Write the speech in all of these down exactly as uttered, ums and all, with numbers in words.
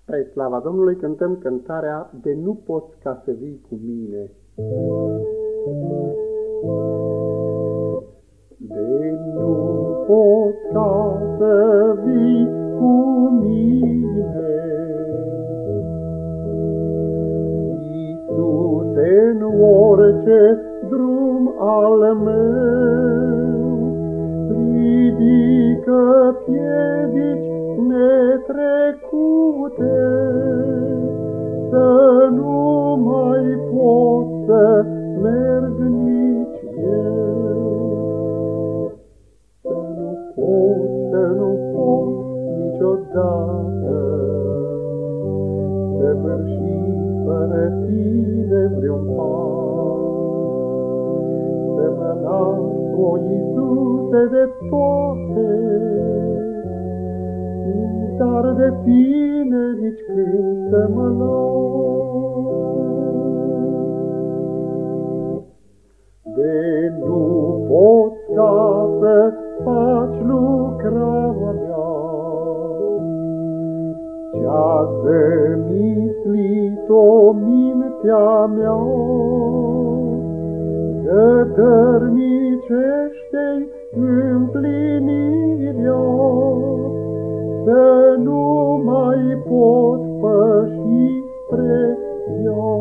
Spre slava Domnului cântăm cântarea De nu poți ca să vii cu mine. De nu poți ca să vii cu mine, Iisuse, în orice drum al meu, ridică piedici netrecute, să nu mai pot să merg nici eu. Să nu pot, să nu pot niciodată să vârși fără tine vreun pas. Să mă las, o Iisuse, de toate, dar de tine nici când să mă las. De nu poți ca să faci lucrarea mea, cea zămislit-o mintea mea, să dărnicește-i împlinirea, să nu mai pot păși spre ea.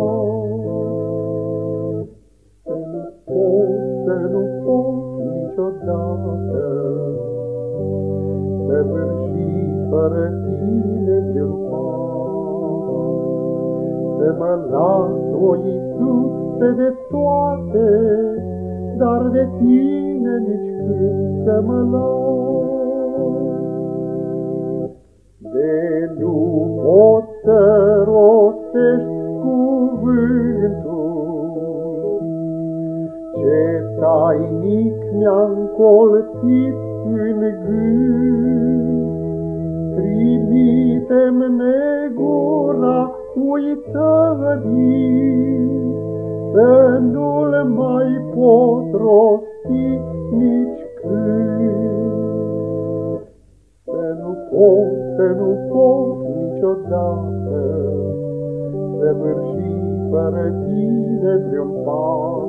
Să nu pot, să nu pot niciodată să vârși fără tine vreun pas. Să mă las, o Iisuse, de toate, dar de tine nici când să mă las. De nu pot să rostești cuvântul ce tainic mi-a încolțit în gând, trimite-mi negura uitării, să nu-l mai pot rosti nici când. Să nu pot, să nu pot niciodată să vârși fără tine vreun pas.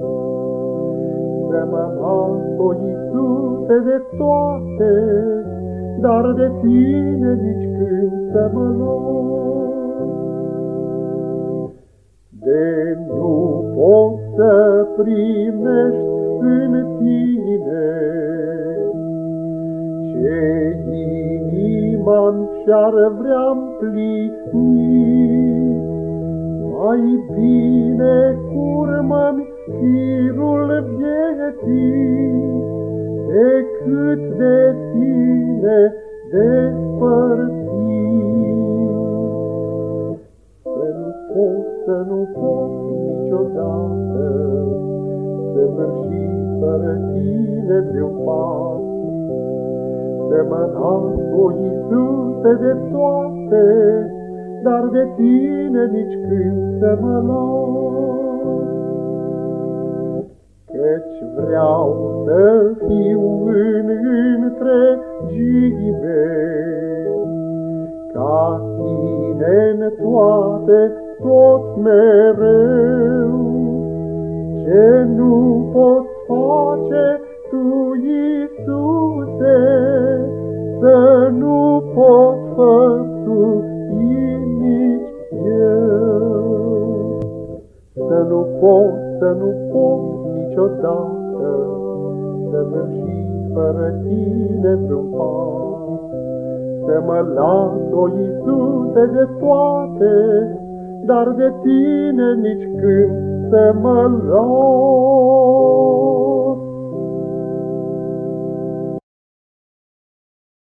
Să mă las, o Iisuse, de toate, dar de tine nici când să mă las. De nu poți să primești în tine ce inima-mi și-ar vrea împlini, mai bine curmă-mi firul vieții decât de tine despărțit. Să nu pot, să nu pot niciodată să vârși fără tine vreun pas. Să mă las, o Iisuse, de toate, dar de tine nici când să mă las. Căci vreau să fiu în întregime ca tine în toate, tot mereu. Ce nu poți face tu, Iisuse, să nu pot făptui nici eu. Să nu pot, să nu pot niciodată să vârși fără tine vreun pas. Să mă las, o Iisuse, de toate, dar de tine nici când să mă las.